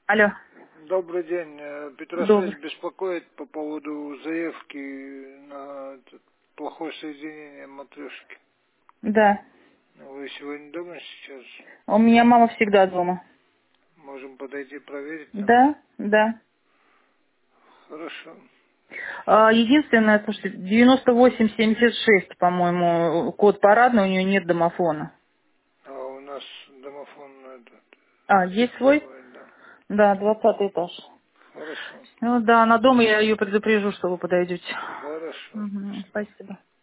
Алло. Добрый день. Петросвязь Добрый. беспокоит по поводу заявки на плохое соединение матрешки. Да. Вы сегодня дома сейчас? У меня мама всегда дома. Можем подойти проверить там? Да, да. Хорошо. Единственное, слушайте, 9876, по-моему, код парадный, у нее нет домофона. А у нас домофон этот, Есть свой? цифровой, да. Да, 20 этаж. Хорошо. Ну да, она дома, я ее предупрежу, что вы подойдете. Хорошо. Угу, Спасибо. спасибо.